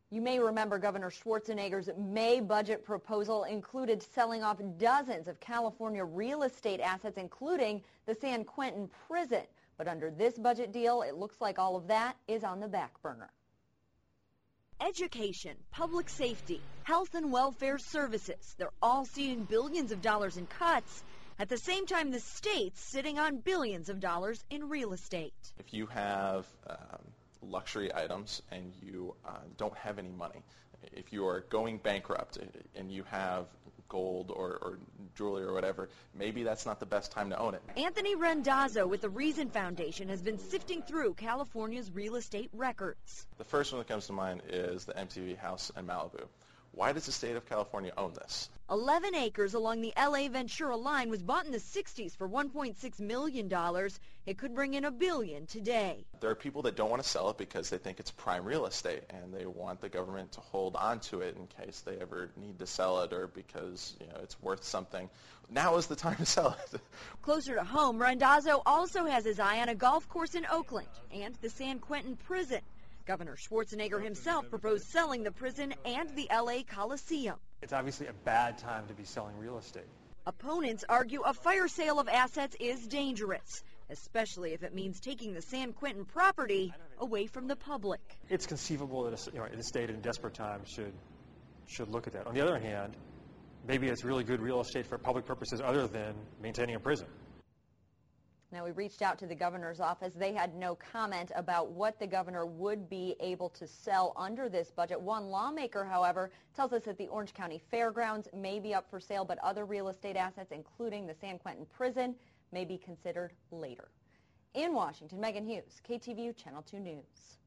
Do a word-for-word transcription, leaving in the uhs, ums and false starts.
You may remember Governor Schwarzenegger's May budget proposal included selling off dozens of California real estate assets, including the San Quentin prison. But under this budget deal, it looks like all of that is on the back burner. Education, public safety, health and welfare services, they're all seeing billions of dollars in cuts. At the same time, the state's sitting on billions of dollars in real estate. If you have um, luxury items and you uh, don't have any money, if you are going bankrupt and you have gold or, or jewelry or whatever, maybe that's not the best time to own it. Anthony Randazzo with the Reason Foundation has been sifting through California's real estate records. The first one that comes to mind is the M T V house in Malibu. Why does the state of California own this? eleven acres along the L A Ventura line was bought in the sixties for one point six million dollars. It could bring in a billion today. There are people that don't want to sell it because they think it's prime real estate and they want the government to hold on to it in case they ever need to sell it or because, you know, it's worth something. Now is the time to sell it. Closer to home, Randazzo also has his eye on a golf course in Oakland and the San Quentin prison. Governor Schwarzenegger himself proposed selling the prison and the L A Coliseum. It's obviously a bad time to be selling real estate. Opponents argue a fire sale of assets is dangerous, especially if it means taking the San Quentin property away from the public. It's conceivable that a, you know, a state in desperate times should should look at that. On the other hand, maybe it's really good real estate for public purposes other than maintaining a prison. Now, we reached out to the governor's office. They had no comment about what the governor would be able to sell under this budget. One lawmaker, however, tells us that the Orange County Fairgrounds may be up for sale, but other real estate assets, including the San Quentin prison, may be considered later. In Washington, Megan Hughes, K T V U Channel two News.